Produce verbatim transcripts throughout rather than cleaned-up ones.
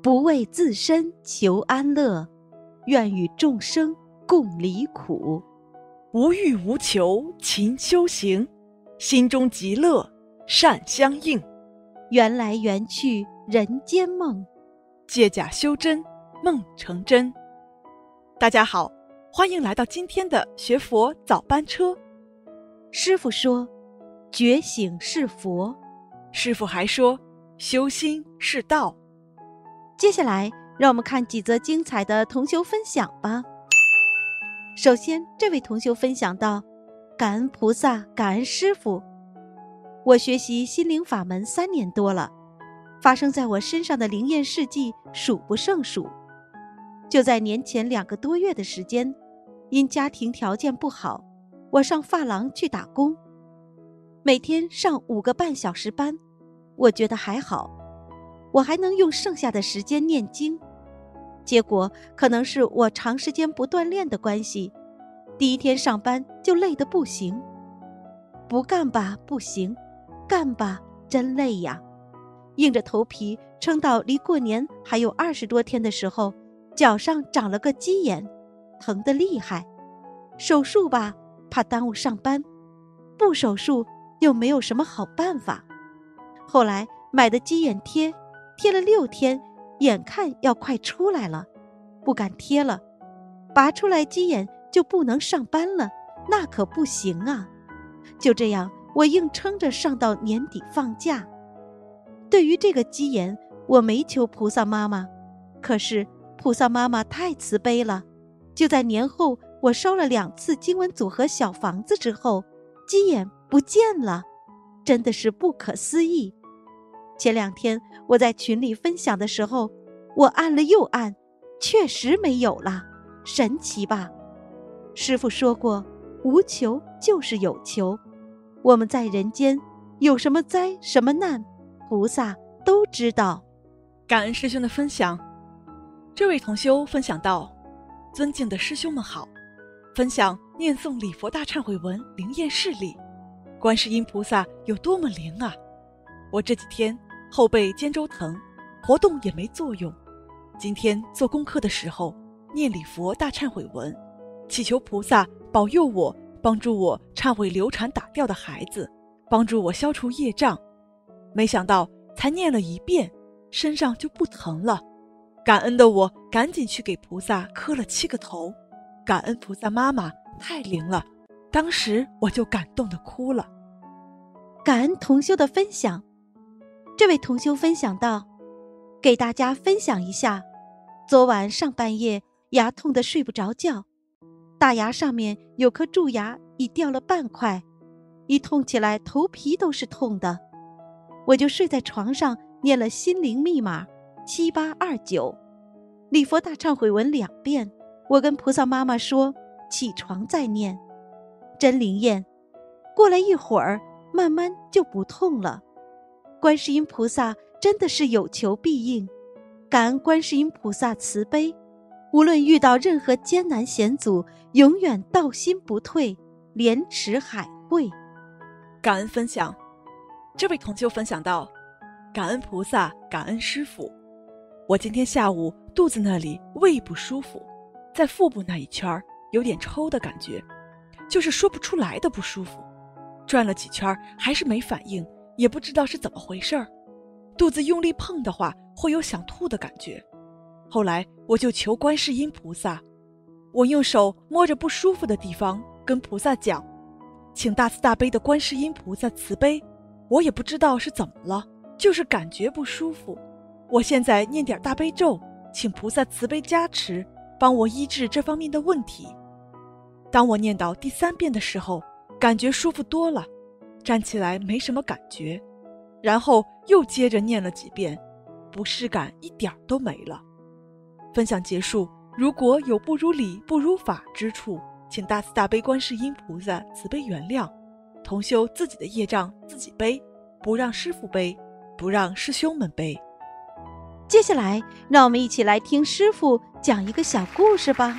不为自身求安乐，愿与众生共离苦。 无欲无求勤修行，心中极乐善相应。 缘来缘去人间梦， 借假修真梦成真。大家好，欢迎来到今天的学佛早班车。 师父说觉醒是佛， 师父还说修心是道。 接下来让我们看几则精彩的同修分享吧。首先，这位同修分享到，感恩菩萨，感恩师父。我学习心灵法门三年多了，发生在我身上的灵验事迹数不胜数。就在年前两个多月的时间，因家庭条件不好，我上发廊去打工，每天上五个半小时班，我觉得还好，我还能用剩下的时间念经。结果可能是我长时间不锻炼的关系，第一天上班就累得不行，不干吧不行，干吧真累呀。硬着头皮撑到离过年还有二十多天的时候，脚上长了个鸡眼，疼得厉害。手术吧，怕耽误上班；不手术又没有什么好办法。后来买的鸡眼贴，贴了六天，眼看要快出来了，不敢贴了。拔出来鸡眼就不能上班了，那可不行啊。就这样，我硬撑着上到年底放假。对于这个鸡眼，我没求菩萨妈妈，可是菩萨妈妈太慈悲了。就在年后，我烧了两次经文组合小房子之后，鸡眼不见了，真的是不可思议。前两天我在群里分享的时候，我按了又按，确实没有了，神奇吧？师父说过，无求就是有求。我们在人间有什么灾什么难，菩萨都知道。 感恩师兄的分享。这位同修分享到，尊敬的师兄们好，分享念诵礼佛大忏悔文灵验事例，观世音菩萨有多么灵啊！我这几天后背肩周疼，活动也没作用。今天做功课的时候念礼佛大忏悔文，祈求菩萨保佑我，帮助我忏悔流产打掉的孩子，帮助我消除业障。没想到才念了一遍，身上就不疼了。感恩的我赶紧去给菩萨磕了七个头，感恩菩萨妈妈太灵了，当时我就感动地哭了。 感恩同修的分享。这位同修分享到，给大家分享一下，昨晚上半夜牙痛得睡不着觉，大牙上面有颗蛀牙已掉了半块，一痛起来头皮都是痛的。我就睡在床上念了心灵密码七八二九，礼佛大忏悔文两遍。我跟菩萨妈妈说起床再念，真灵验。过了一会儿，慢慢就不痛了。观世音菩萨真的是有求必应，感恩观世音菩萨慈悲，无论遇到任何艰难险阻，永远道心不退，莲池海会。 感恩分享。这位同修分享到，感恩菩萨，感恩师父。我今天下午肚子那里胃不舒服，在腹部那一圈有点抽的感觉，就是说不出来的不舒服。转了几圈还是没反应，也不知道是怎么回事儿。肚子用力碰的话会有想吐的感觉。后来我就求观世音菩萨，我用手摸着不舒服的地方跟菩萨讲，请大慈大悲的观世音菩萨慈悲，我也不知道是怎么了，就是感觉不舒服。我现在念点大悲咒，请菩萨慈悲加持，帮我医治这方面的问题。当我念到第三遍的时候，感觉舒服多了，站起来没什么感觉，然后又接着念了几遍，不适感一点都没了。分享结束，如果有不如理不如法之处，请大慈大悲观世音菩萨慈悲原谅。同修自己的业障自己背，不让师父背，不让师兄们背。 接下来让我们一起来听师父讲一个小故事吧。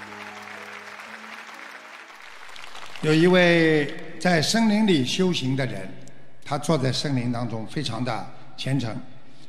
有一位在森林里修行的人，他坐在森林当中非常的虔诚，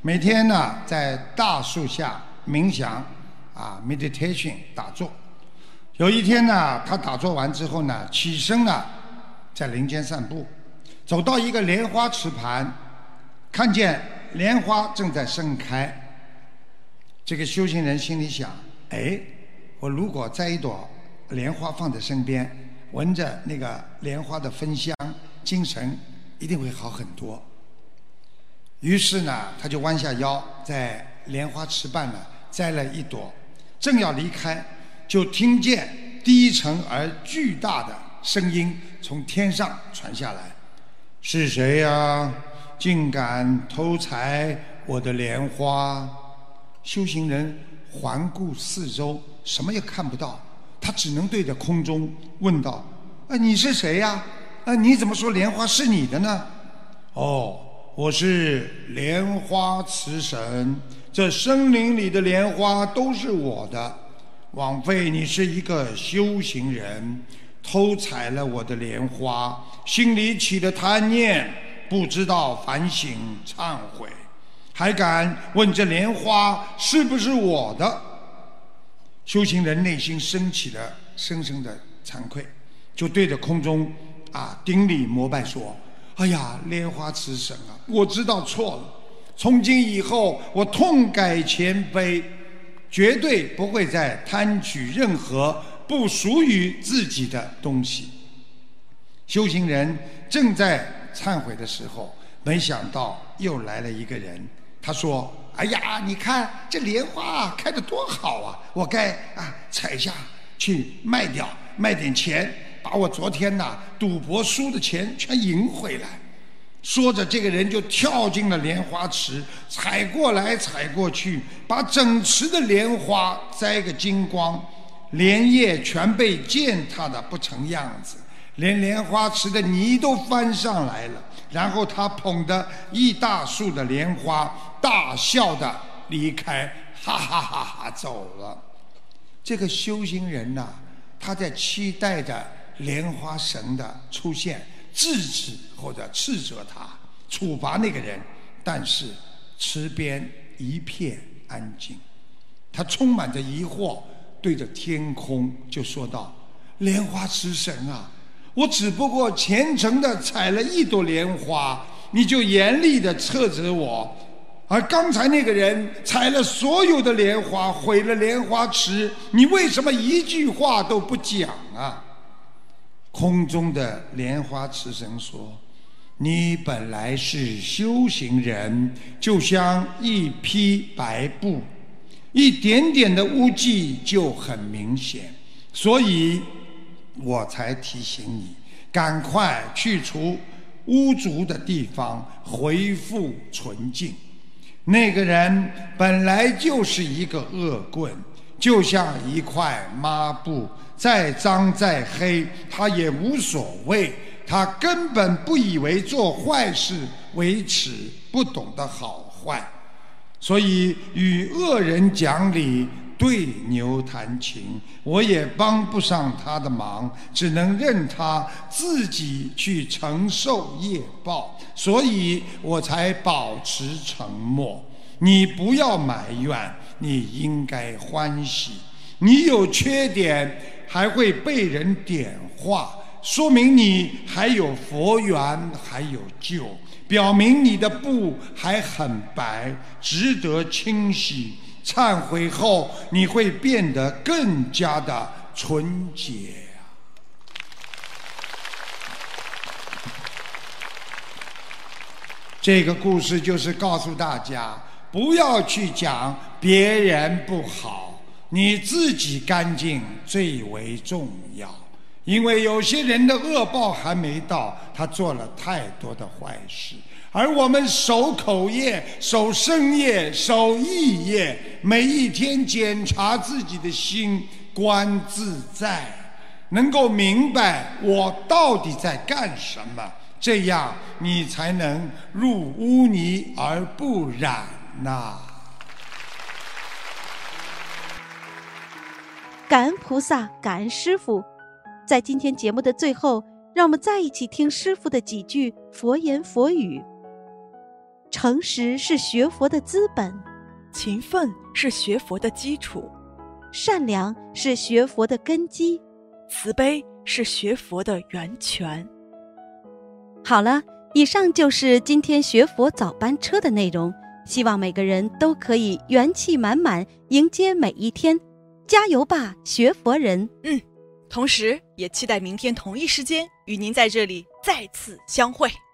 每天呢在大树下冥想啊 meditation 打坐。有一天呢，他打坐完之后呢，起身呢在林间散步，走到一个莲花池畔，看见莲花正在盛开。这个修行人心里想，哎，我如果摘一朵莲花放在身边，闻着那个莲花的芬香，精神一定会好很多。于是呢，他就弯下腰，在莲花池畔呢摘了一朵，正要离开，就听见低沉而巨大的声音从天上传下来：“是谁呀？竟敢偷采我的莲花？”修行人环顾四周，什么也看不到，他只能对着空中问道：“啊，你是谁呀？啊，你怎么说莲花是你的呢？”“哦，我是莲花池神，这森林里的莲花都是我的。枉费你是一个修行人，偷采了我的莲花，心里起了贪念，不知道反省忏悔，还敢问这莲花是不是我的？”修行人内心升起了深深的惭愧，就对着空中啊顶礼膜拜说：“哎呀，莲花池神啊，我知道错了，从今以后我痛改前非，绝对不会再贪取任何不属于自己的东西。”修行人正在忏悔的时候，没想到又来了一个人。他说：“哎呀，你看这莲花开得多好啊！我该啊采下去卖掉，卖点钱，把我昨天呐赌博输的钱全赢回来。”说着，这个人就跳进了莲花池，采过来采过去，把整池的莲花摘个精光，莲叶全被践踏得不成样子，连莲花池的泥都翻上来了。然后他捧着一大束的莲花，大笑地离开，哈哈哈哈走了。这个修行人呐、啊，他在期待着莲花神的出现，制止或者斥责他，处罚那个人。但是池边一片安静，他充满着疑惑，对着天空就说道：“莲花池神啊，我只不过虔诚地采了一朵莲花，你就严厉地斥责我。而刚才那个人采了所有的莲花，毁了莲花池，你为什么一句话都不讲啊？”空中的莲花池神说：“你本来是修行人，就像一匹白布，一点点的污迹就很明显，所以我才提醒你，赶快去除污浊的地方，恢复纯净。那个人本来就是一个恶棍，就像一块抹布，再脏再黑他也无所谓，他根本不以为做坏事为耻，不懂得好坏，所以与恶人讲理，对牛弹琴，我也帮不上他的忙，只能任他自己去承受业报，所以我才保持沉默。你不要埋怨，你应该欢喜。你有缺点还会被人点化，说明你还有佛缘，还有救，表明你的布还很白，值得清洗。忏悔后，你会变得更加的纯洁。这个故事就是告诉大家，不要去讲别人不好，你自己干净最为重要。因为有些人的恶报还没到，他做了太多的坏事。而我们守口业、守身业、守意业，每一天检查自己的心，观自在，能够明白我到底在干什么，这样你才能入污泥而不染呐。 感恩菩萨，感恩师父。在今天节目的最后，让我们再一起听师父的几句佛言佛语。成诚实是学佛的资本， 勤奋是学佛的基础， 善良是学佛的根基， 慈悲是学佛的源泉。 好了，以上就是今天学佛早班车的内容，希望每个人都可以元气满满迎接每一天，加油吧，学佛人！ 嗯，同时也期待明天同一时间与您在这里再次相会。